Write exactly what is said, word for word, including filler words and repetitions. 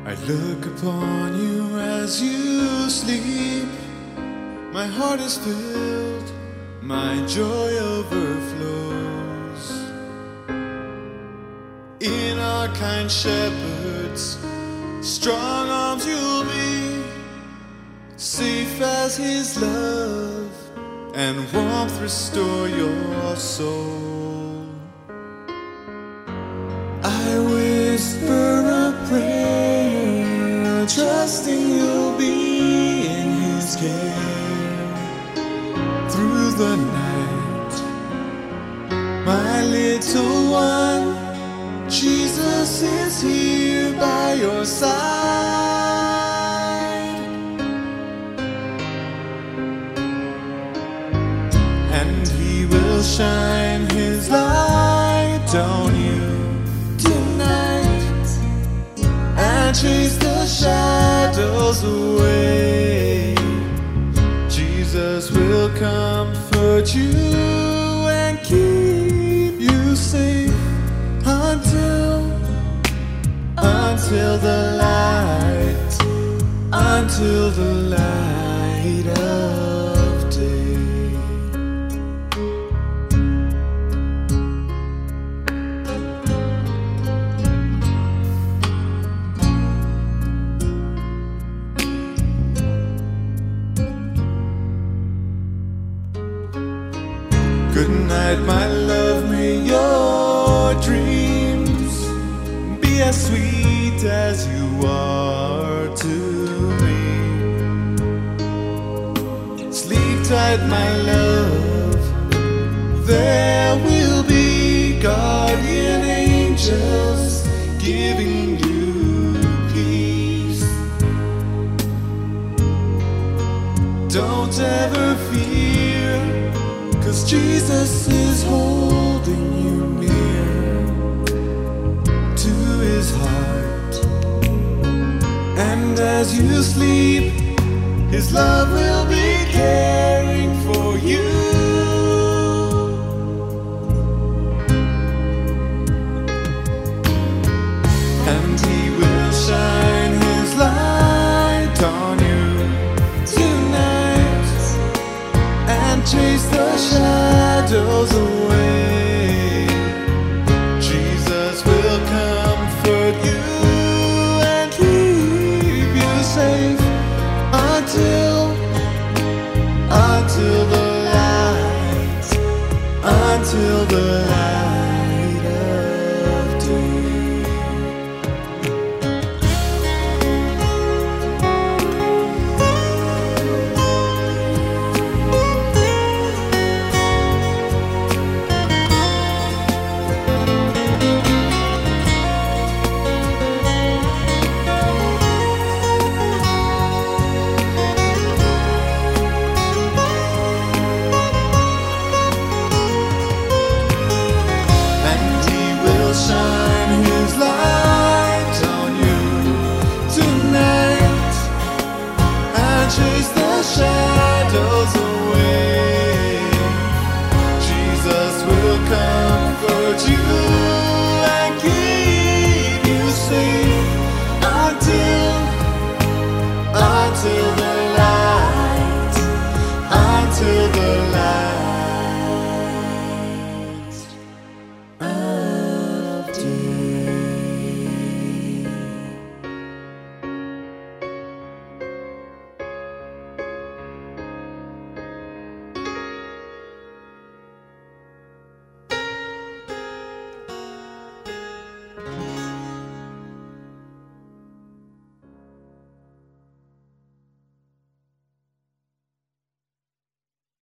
I look upon you as you sleep. My heart is filled, my joy overflows. In our kind shepherds, strong arms you'll be, safe as his love and warmth restore your soul. I whisper a prayer, trusting you'll be in his care through the night. My little one, Jesus is here by your side, and he will shine his light on you tonight and chase the shadows away. Jesus will comfort you and keep you safe until, until the light, until the light of day. Good night, my love, may your dreams be as sweet as you are to me. Sleep tight, my love, there will be guardian angels giving you peace. Don't ever fear, 'cause Jesus is holding you near to his heart, and as you sleep, his love will be caring for you. And he will shine his light on you tonight and chase the shadows away.